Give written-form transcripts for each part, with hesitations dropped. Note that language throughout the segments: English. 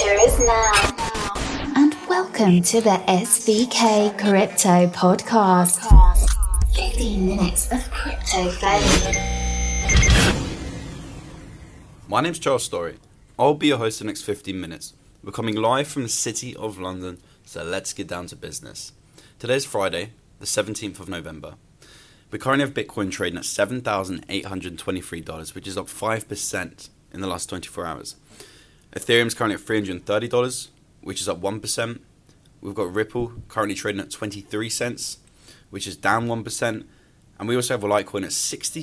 future is now. And welcome to the SVK Crypto Podcast. 15 minutes of crypto fame. My name's Charles Story. I'll be your host for the next 15 minutes. We're coming live from the City of London, so let's get down to business. Today's Friday, the 17th of November. We currently have Bitcoin trading at $7,823, which is up 5% in the last 24 hours. Ethereum's currently at $330, which is up 1%. We've got Ripple currently trading at 23 cents, which is down 1%. And we also have a Litecoin at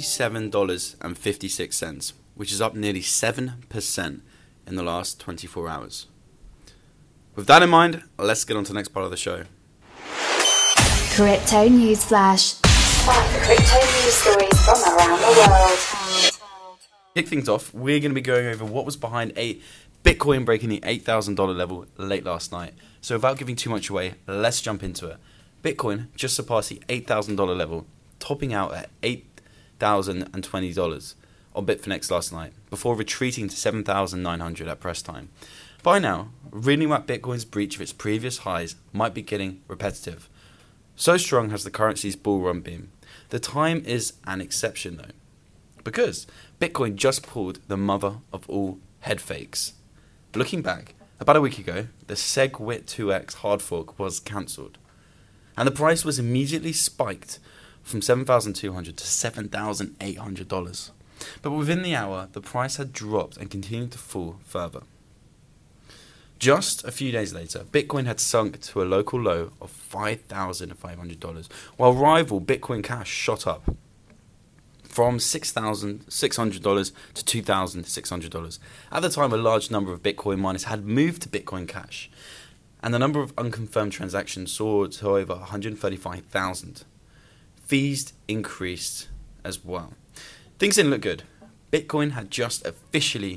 $67.56, which is up nearly 7% in the last 24 hours. With that in mind, let's get on to the next part of the show. Crypto News Flash. 5 crypto news stories from around the world. Kick things off, we're going to be going over what was behind Bitcoin breaking the $8,000 level late last night. So without giving too much away, let's jump into it. Bitcoin just surpassed the $8,000 level, topping out at $8,020 on Bitfinex last night, before retreating to $7,900 at press time. By now, reading about Bitcoin's breach of its previous highs might be getting repetitive. So strong has the currency's bull run been. The time is an exception though, because Bitcoin just pulled the mother of all head fakes. Looking back, about a week ago, the SegWit2x hard fork was cancelled, and the price was immediately spiked from $7,200 to $7,800. But within the hour, the price had dropped and continued to fall further. Just a few days later, Bitcoin had sunk to a local low of $5,500, while rival Bitcoin Cash shot up from $6,600 to $2,600. At the time, a large number of Bitcoin miners had moved to Bitcoin Cash, and the number of unconfirmed transactions soared to over 135,000. Fees increased as well. Things didn't look good. Bitcoin had just officially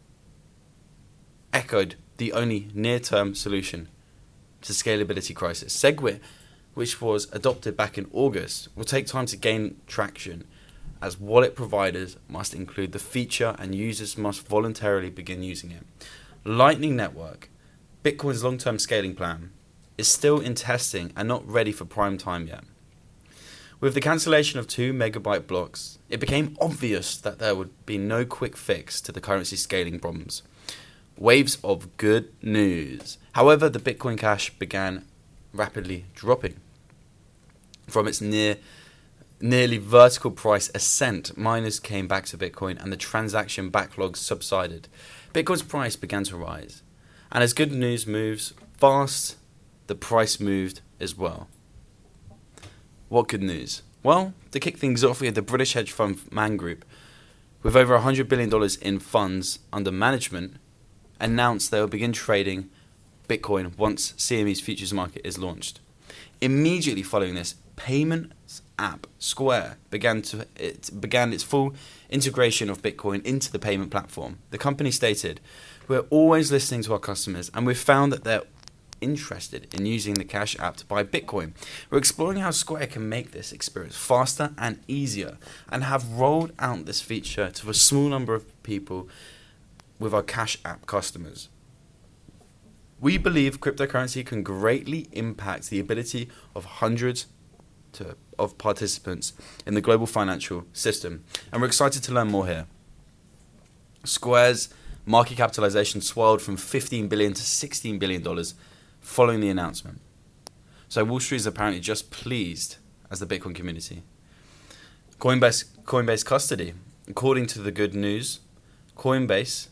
echoed the only near-term solution to the scalability crisis. SegWit, which was adopted back in August, will take time to gain traction, as wallet providers must include the feature and users must voluntarily begin using it. Lightning Network, Bitcoin's long-term scaling plan, is still in testing and not ready for prime time yet. With the cancellation of 2 megabyte blocks, it became obvious that there would be no quick fix to the currency scaling problems. Waves of good news. However, the Bitcoin Cash began rapidly dropping. From its nearly vertical price ascent, miners came back to Bitcoin and the transaction backlog subsided. Bitcoin's price began to rise. And as good news moves fast, the price moved as well. What good news? Well, to kick things off, we had the British hedge fund Man Group, with over $100 billion in funds under management, announced they will begin trading Bitcoin once CME's futures market is launched. Immediately following this, payments app Square began its full integration of Bitcoin into the payment platform. The company stated, "We're always listening to our customers, and we've found that they're interested in using the Cash app to buy Bitcoin. We're exploring how Square can make this experience faster and easier, and have rolled out this feature to a small number of people with our Cash app customers. We believe cryptocurrency can greatly impact the ability of hundreds of participants in the global financial system, and we're excited to learn more here." Square's market capitalization swelled from $15 billion to $16 billion following the announcement. So Wall Street is apparently just pleased as the Bitcoin community. Coinbase custody. According to the good news, Coinbase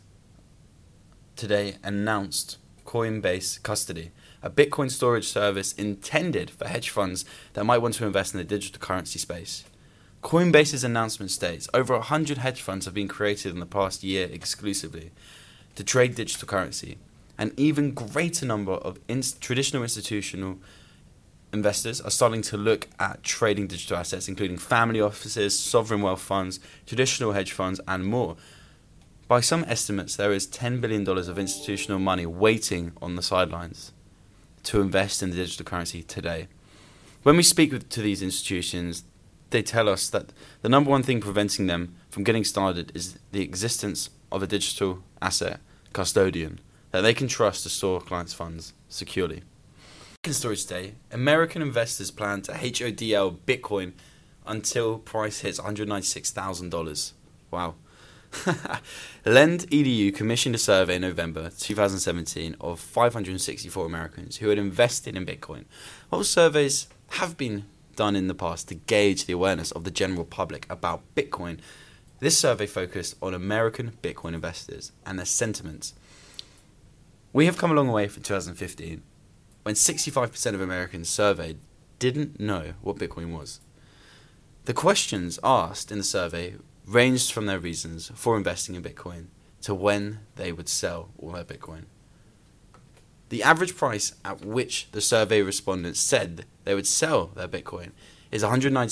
today announced Coinbase Custody, a Bitcoin storage service intended for hedge funds that might want to invest in the digital currency space. Coinbase's announcement states over 100 hedge funds have been created in the past year exclusively to trade digital currency. An even greater number of traditional institutional investors are starting to look at trading digital assets, including family offices, sovereign wealth funds, traditional hedge funds, and more. By some estimates, there is $10 billion of institutional money waiting on the sidelines to invest in the digital currency today. When we speak to these institutions, they tell us that the number one thing preventing them from getting started is the existence of a digital asset custodian that they can trust to store clients' funds securely. In storage today, American investors plan to HODL Bitcoin until price hits $196,000. Wow. Lend EDU commissioned a survey in November 2017 of 564 Americans who had invested in Bitcoin. While surveys have been done in the past to gauge the awareness of the general public about Bitcoin, this survey focused on American Bitcoin investors and their sentiments. We have come a long way from 2015, when 65% of Americans surveyed didn't know what Bitcoin was. The questions asked in the survey ranged from their reasons for investing in Bitcoin to when they would sell all their Bitcoin. The average price at which the survey respondents said they would sell their Bitcoin is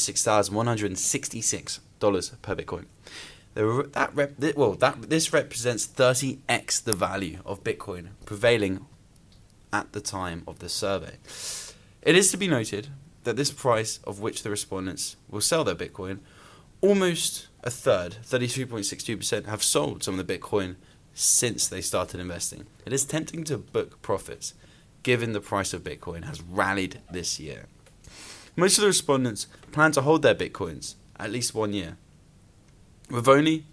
$196,166 per Bitcoin. This represents 30x the value of Bitcoin prevailing at the time of the survey. It is to be noted that this price of which the respondents will sell their Bitcoin, almost a third, 33.62%, have sold some of the Bitcoin since they started investing. It is tempting to book profits, given the price of Bitcoin has rallied this year. Most of the respondents plan to hold their Bitcoins at least 1 year, with only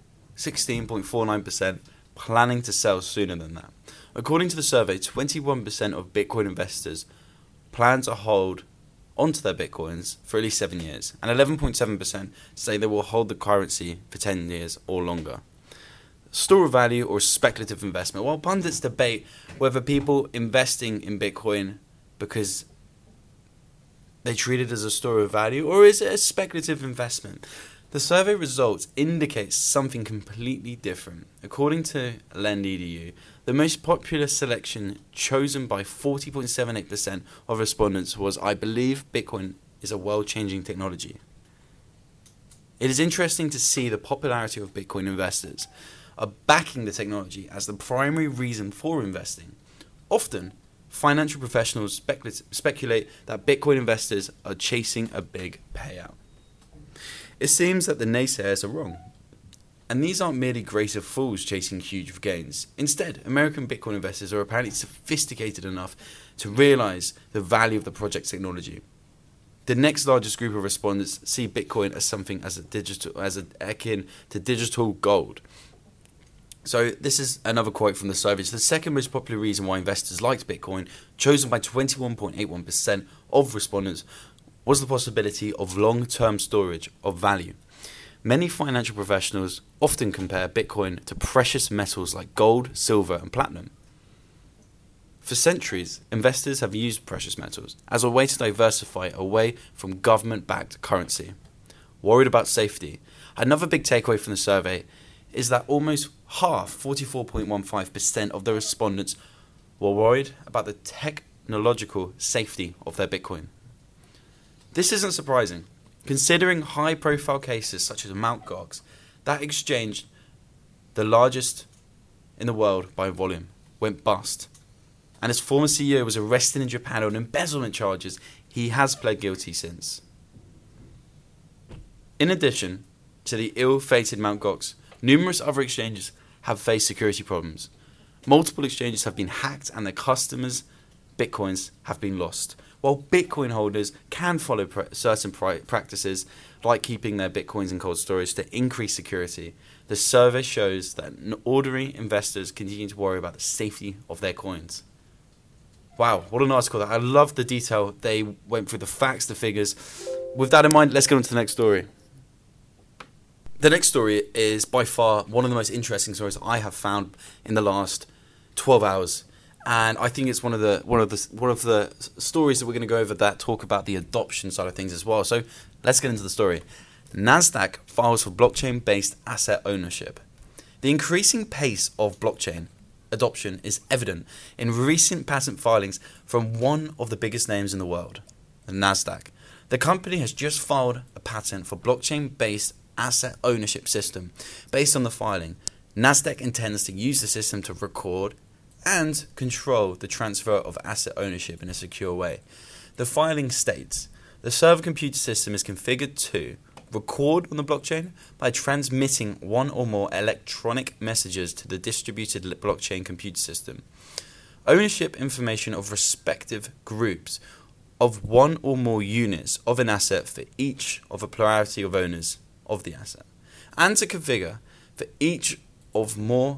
16.49% planning to sell sooner than that. According to the survey, 21% of Bitcoin investors plan to hold onto their Bitcoins for at least 7 years, and 11.7% say they will hold the currency for 10 years or longer. Store of value or speculative investment. While pundits debate whether people investing in Bitcoin because they treat it as a store of value or is it a speculative investment, the survey results indicate something completely different. According to Lend EDU, the most popular selection chosen by 40.78% of respondents was, "I believe Bitcoin is a world-changing technology." It is interesting to see the popularity of Bitcoin investors are backing the technology as the primary reason for investing. Often, financial professionals speculate that Bitcoin investors are chasing a big payout. It seems that the naysayers are wrong. And these aren't merely greater fools chasing huge gains. Instead, American Bitcoin investors are apparently sophisticated enough to realize the value of the project's technology. The next largest group of respondents see Bitcoin as something akin to digital gold. So this is another quote from the survey. The second most popular reason why investors liked Bitcoin, chosen by 21.81% of respondents, was the possibility of long-term storage of value. Many financial professionals often compare Bitcoin to precious metals like gold, silver, and platinum. For centuries, investors have used precious metals as a way to diversify away from government-backed currency. Worried about safety. Another big takeaway from the survey is that almost half, 44.15% of the respondents, were worried about the technological safety of their Bitcoin. This isn't surprising, considering high-profile cases such as Mt. Gox, that exchange, the largest in the world by volume, went bust. And its former CEO was arrested in Japan on embezzlement charges. He has pled guilty since. In addition to the ill-fated Mt. Gox, numerous other exchanges have faced security problems. Multiple exchanges have been hacked and their customers' Bitcoins have been lost. While Bitcoin holders can follow certain practices, like keeping their Bitcoins in cold storage to increase security, the survey shows that ordinary investors continue to worry about the safety of their coins. Wow, what an article. I love the detail. They went through the facts, the figures. With that in mind, let's go on to the next story. The next story is by far one of the most interesting stories I have found in the last 12 hours. And I think it's one of the stories that we're going to go over that talk about the adoption side of things as well. So let's get into the story. Nasdaq files for blockchain-based asset ownership. The increasing pace of blockchain adoption is evident in recent patent filings from one of the biggest names in the world, the Nasdaq. The company has just filed a patent for blockchain-based asset ownership system. Based on the filing, Nasdaq intends to use the system to record and control the transfer of asset ownership in a secure way. The filing states, the server computer system is configured to record on the blockchain by transmitting one or more electronic messages to the distributed blockchain computer system. Ownership information of respective groups of one or more units of an asset for each of a plurality of owners of the asset, and to configure for each of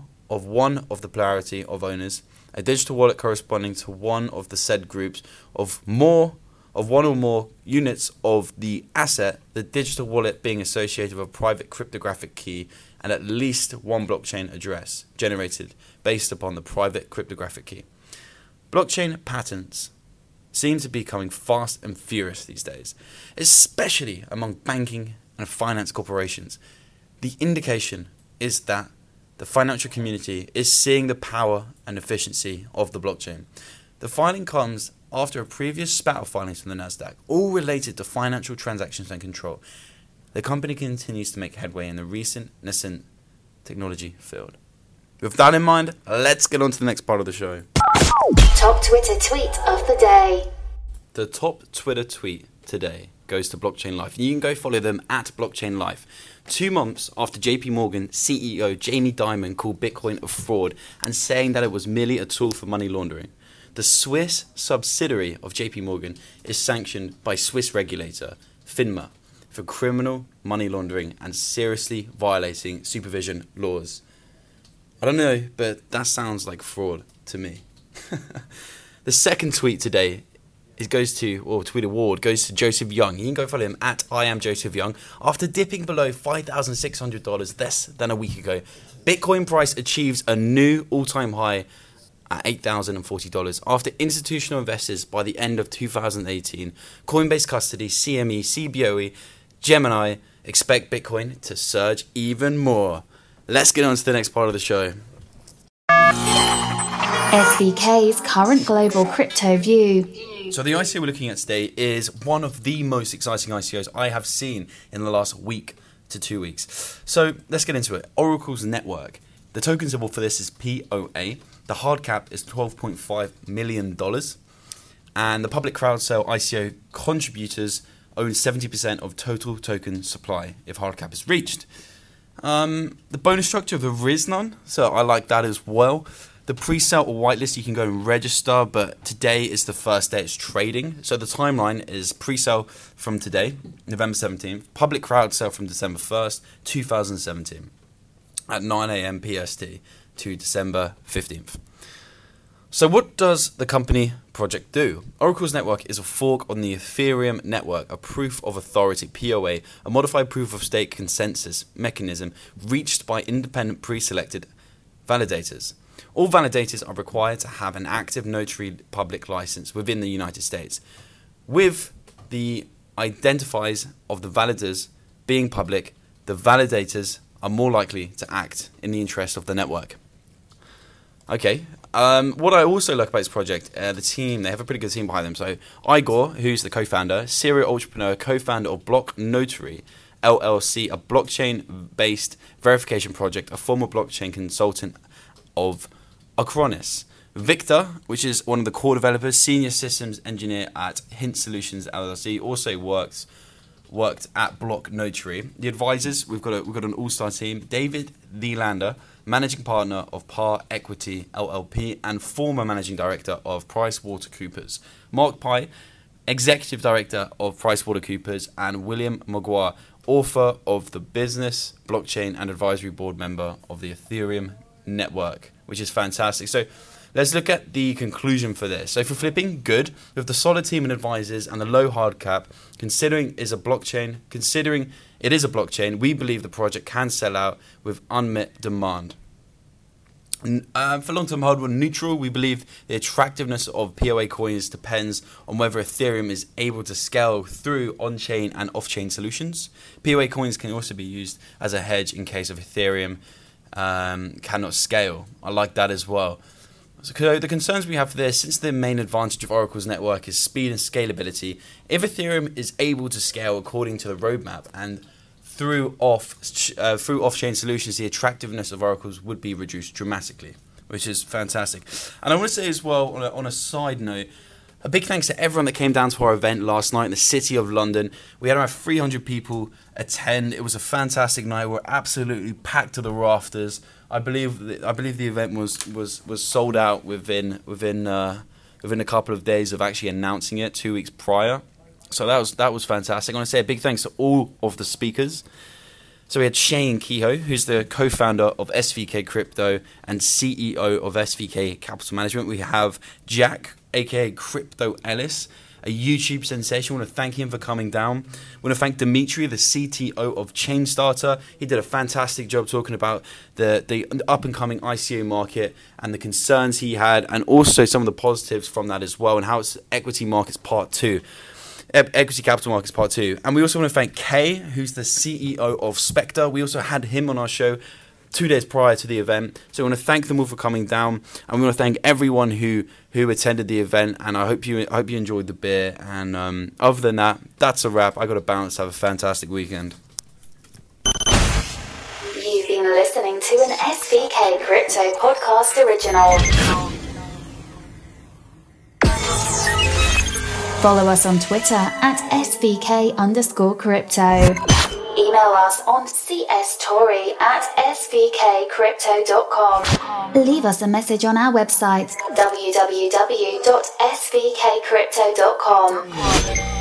one of the plurality of owners a digital wallet corresponding to one of the said groups of one or more units of the asset, the digital wallet being associated with a private cryptographic key and at least one blockchain address generated based upon the private cryptographic key. Blockchain patents seem to be coming fast and furious these days, especially among banking and finance corporations. The indication is that the financial community is seeing the power and efficiency of the blockchain. The filing comes after a previous spat of filings from the Nasdaq, all related to financial transactions and control. The company continues to make headway in the recent nascent technology field. With that in mind, let's get on to the next part of the show. Top Twitter tweet of the day. The top Twitter tweet today goes to Blockchain Life. You can go follow them at Blockchain Life. 2 months after JP Morgan CEO Jamie Dimon called Bitcoin a fraud and saying that it was merely a tool for money laundering, the Swiss subsidiary of JP Morgan is sanctioned by Swiss regulator FINMA for criminal money laundering and seriously violating supervision laws. I don't know, but that sounds like fraud to me. The second tweet today tweet award goes to Joseph Young. You can go follow him at I am Joseph Young. After dipping below $5,600 less than a week ago, Bitcoin price achieves a new all-time high at $8,040 after institutional investors by the end of 2018, Coinbase Custody, CME, CBOE, Gemini expect Bitcoin to surge even more. Let's get on to the next part of the show. SVK's current global crypto view. So the ICO we're looking at today is one of the most exciting ICOs I have seen in the last week to 2 weeks. So let's get into it. Oracle's network. The token symbol for this is POA. The hard cap is $12.5 million. And the public crowd sale ICO contributors own 70% of total token supply if hard cap is reached. The bonus structure, there is none, so I like that as well. The pre-sale or whitelist, you can go and register, but today is the first day it's trading. So the timeline is pre-sale from today, November 17th, public crowd sale from December 1st, 2017, at 9 a.m. PST to December 15th. So what does the company project do? Oracle's network is a fork on the Ethereum network, a proof of authority, POA, a modified proof of stake consensus mechanism reached by independent pre-selected validators. All validators are required to have an active notary public license within the United States. With the identifiers of the validators being public, the validators are more likely to act in the interest of the network. Okay, what I also like about this project, the team, they have a pretty good team behind them. So Igor, who's the co-founder, serial entrepreneur, co-founder of Block Notary, LLC, a blockchain-based verification project, a former blockchain consultant of Acronis. Victor, which is one of the core developers, senior systems engineer at Hint Solutions LLC, also worked at Block Notary. The advisors, we've got an all-star team. David Thelander, managing partner of Par Equity LLP and former managing director of PricewaterhouseCoopers. Mark Pye, executive director of PricewaterhouseCoopers, and William Maguire, author of the Business, Blockchain and Advisory Board member of the Ethereum network, which is fantastic. So let's look at the conclusion for this. So for flipping, good. With the solid team and advisors and the low hard cap, considering it is a blockchain, we believe the project can sell out with unmet demand. For long-term hardware neutral, we believe the attractiveness of POA coins depends on whether Ethereum is able to scale through on-chain and off-chain solutions. POA coins can also be used as a hedge in case of Ethereum cannot scale. I like that as well. So the concerns we have for this, since the main advantage of Oracle's network is speed and scalability, if Ethereum is able to scale according to the roadmap and through off-chain solutions, the attractiveness of Oracle's would be reduced dramatically, which is fantastic. And I want to say as well, on a side note, A big thanks to everyone that came down to our event last night in the City of London. We had around 300 people attend. It was a fantastic night. We're absolutely packed to the rafters. I believe the event was sold out within a couple of days of actually announcing it 2 weeks prior. So that was fantastic. I want to say a big thanks to all of the speakers. So we had Shane Kehoe, who's the co-founder of SVK Crypto and CEO of SVK Capital Management. We have Jack, aka Crypto Ellis, a YouTube sensation. I want to thank him for coming down. I want to thank Dimitri, the CTO of Chainstarter. He did a fantastic job talking about the up-and-coming ICO market and the concerns he had, and also some of the positives from that as well, and how it's equity markets part 2. Equity Capital Markets Part 2. And we also want to thank Kay, who's the CEO of Spectre. We also had him on our show 2 days prior to the event. So we want to thank them all for coming down. And we want to thank everyone who attended the event. And I hope you enjoyed the beer. And other than that, that's a wrap. I got to bounce. Have a fantastic weekend. You've been listening to an SVK Crypto Podcast original. Follow us on Twitter at SVK_crypto. Email us on cstorry@svkcrypto.com. Leave us a message on our website, www.svkcrypto.com.